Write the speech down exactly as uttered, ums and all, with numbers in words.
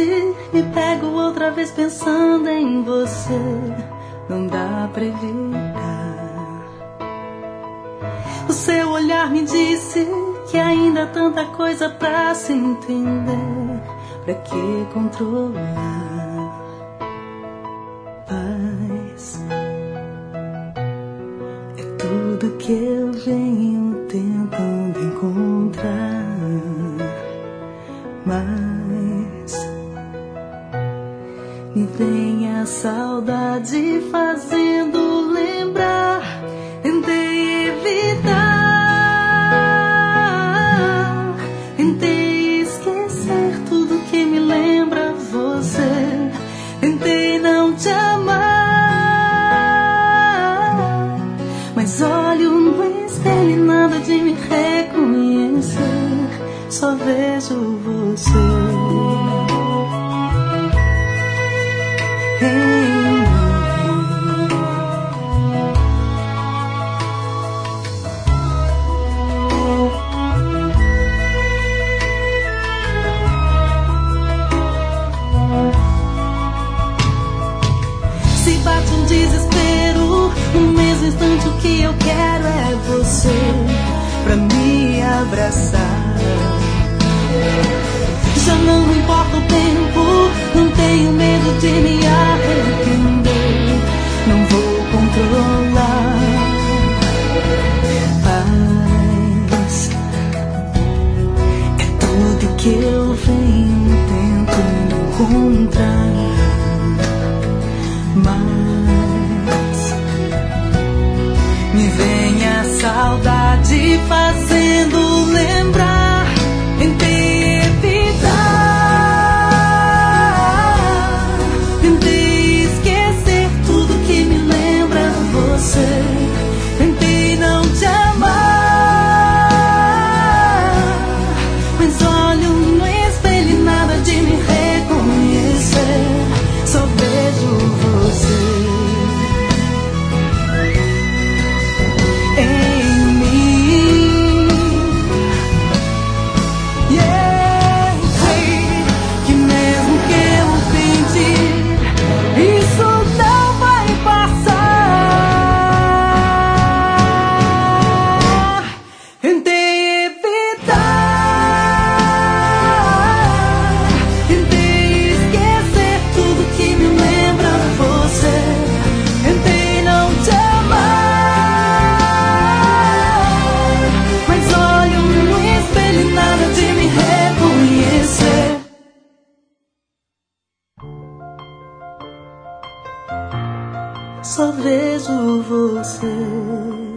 tarde, me pego outra vez pensando em você. Não dá pra evitar. O seu olhar me disse que ainda há tanta coisa pra se entender. Pra que controlar? Paz é tudo que eu venho tentando encontrar. Mas me vem a saudade fazendo lembrar. Tentei evitar, tentei esquecer tudo que me lembra você. Tentei não te amar, mas olho no espelho e nada de me reconhecer. Só vejo você. Se bate um desespero, no mesmo instante o que eu quero é você pra me abraçar. Já não importa o tempo, não tenho medo de me arrepender. Não vou controlar. Paz é tudo que eu venho tentando encontrar. Mas me vem a saudade fazendo lembrar. Tentei evitar, tentei esquecer tudo que me lembra você. Tentei não te amar, mas olho no espelho e nada de me reconhecer. Só vejo você em mim. Yeah, sei que mesmo que eu tente, isso não vai passar. Tentei evitar, tentei esquecer tudo que me lembra você. Tentei não te amar, mas olho no espelho e nada de me reconhecer. Só vejo você.